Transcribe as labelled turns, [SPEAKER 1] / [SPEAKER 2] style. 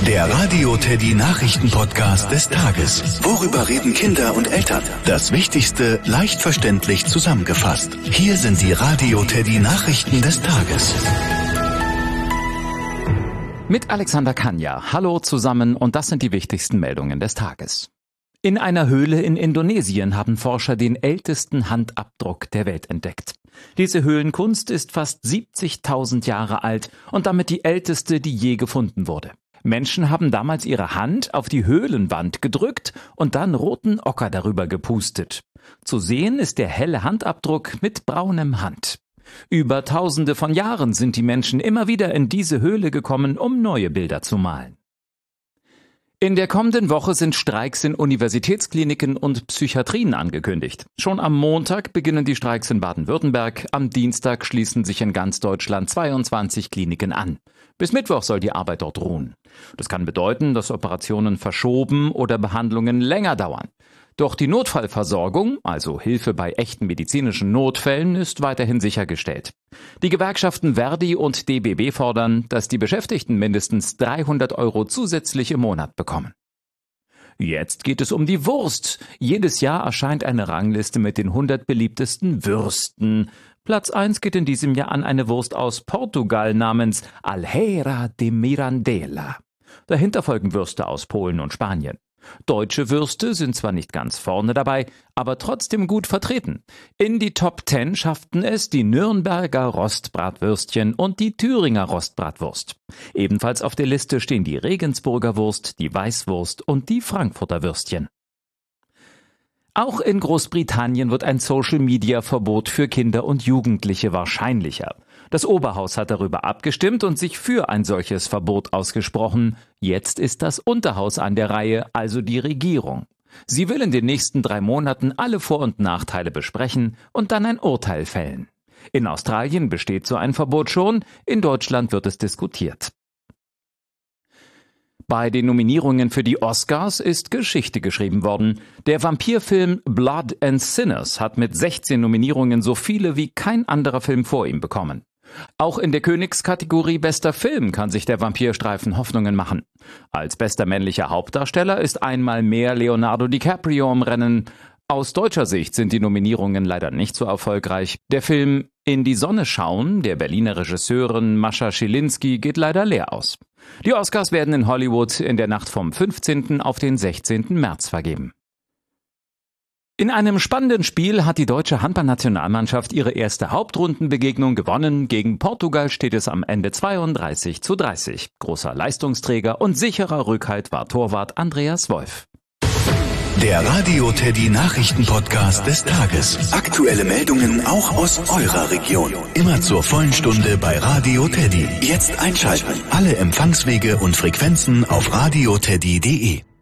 [SPEAKER 1] Der Radio Teddy Nachrichten-Podcast des Tages. Worüber reden Kinder und Eltern? Das Wichtigste leicht verständlich zusammengefasst. Hier sind die Radio Teddy Nachrichten des Tages.
[SPEAKER 2] Mit Alexander Kanja. Hallo zusammen und das sind die wichtigsten Meldungen des Tages. In einer Höhle in Indonesien haben Forscher den ältesten Handabdruck der Welt entdeckt. Diese Höhlenkunst ist fast 70.000 Jahre alt und damit die älteste, die je gefunden wurde. Menschen haben damals ihre Hand auf die Höhlenwand gedrückt und dann roten Ocker darüber gepustet. Zu sehen ist der helle Handabdruck mit braunem Hand. Über Tausende von Jahren sind die Menschen immer wieder in diese Höhle gekommen, um neue Bilder zu malen. In der kommenden Woche sind Streiks in Universitätskliniken und Psychiatrien angekündigt. Schon am Montag beginnen die Streiks in Baden-Württemberg, am Dienstag schließen sich in ganz Deutschland 22 Kliniken an. Bis Mittwoch soll die Arbeit dort ruhen. Das kann bedeuten, dass Operationen verschoben oder Behandlungen länger dauern. Doch die Notfallversorgung, also Hilfe bei echten medizinischen Notfällen, ist weiterhin sichergestellt. Die Gewerkschaften Verdi und DBB fordern, dass die Beschäftigten mindestens 300 € zusätzlich im Monat bekommen. Jetzt geht es um die Wurst. Jedes Jahr erscheint eine Rangliste mit den 100 beliebtesten Würsten. Platz 1 geht in diesem Jahr an eine Wurst aus Portugal namens Alheira de Mirandela. Dahinter folgen Würste aus Polen und Spanien. Deutsche Würste sind zwar nicht ganz vorne dabei, aber trotzdem gut vertreten. In die Top 10 schafften es die Nürnberger Rostbratwürstchen und die Thüringer Rostbratwurst. Ebenfalls auf der Liste stehen die Regensburger Wurst, die Weißwurst und die Frankfurter Würstchen. Auch in Großbritannien wird ein Social-Media-Verbot für Kinder und Jugendliche wahrscheinlicher. Das Oberhaus hat darüber abgestimmt und sich für ein solches Verbot ausgesprochen. Jetzt ist das Unterhaus an der Reihe, also die Regierung. Sie will in den nächsten 3 Monaten alle Vor- und Nachteile besprechen und dann ein Urteil fällen. In Australien besteht so ein Verbot schon, in Deutschland wird es diskutiert. Bei den Nominierungen für die Oscars ist Geschichte geschrieben worden. Der Vampirfilm Blood and Sinners hat mit 16 Nominierungen so viele wie kein anderer Film vor ihm bekommen. Auch in der Königskategorie Bester Film kann sich der Vampirstreifen Hoffnungen machen. Als bester männlicher Hauptdarsteller ist einmal mehr Leonardo DiCaprio im Rennen. Aus deutscher Sicht sind die Nominierungen leider nicht so erfolgreich. Der Film In die Sonne schauen der Berliner Regisseurin Mascha Schilinski geht leider leer aus. Die Oscars werden in Hollywood in der Nacht vom 15. auf den 16. März vergeben. In einem spannenden Spiel hat die deutsche Handballnationalmannschaft ihre erste Hauptrundenbegegnung gewonnen. Gegen Portugal steht es am Ende 32:30. Großer Leistungsträger und sicherer Rückhalt war Torwart Andreas Wolf.
[SPEAKER 1] Der Radio Teddy Nachrichten-Podcast des Tages. Aktuelle Meldungen auch aus eurer Region. Immer zur vollen Stunde bei Radio Teddy. Jetzt einschalten. Alle Empfangswege und Frequenzen auf radioteddy.de.